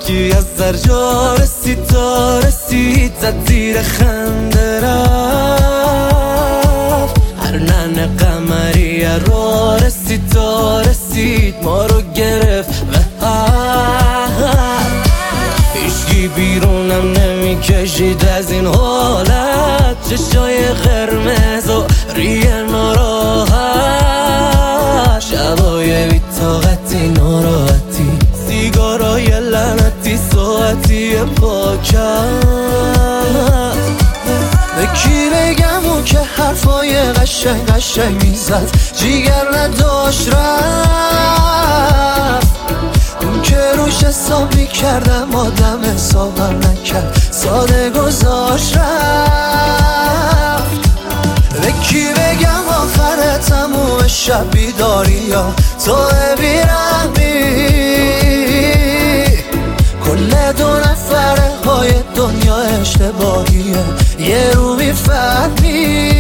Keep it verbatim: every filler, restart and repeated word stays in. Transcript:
یکی از در جا رسید تا رسید زد زیر خنده رفت. هر ننه قمری را رسید تا رسید ما رو گرفت و هیچکی بیرونم نمی کشید از این حالت. چشای قرمز و ریه ناراحت، شبای بی طاقتی ناراحتی، سیگارای لعنتی ساعتی پاکت. به کی بگم اون که حرفای قشنگ قشنگ میزد جیگر نداشت رفت. اون که روش حساب میکردم آدم حسابم نکرد ساده گذاشت رفت. به کی بگم آخر تموم شب بیداری یا تو بیرحمی، کل دو نفره های دنیا اشتباهیه یه رو میفهمی.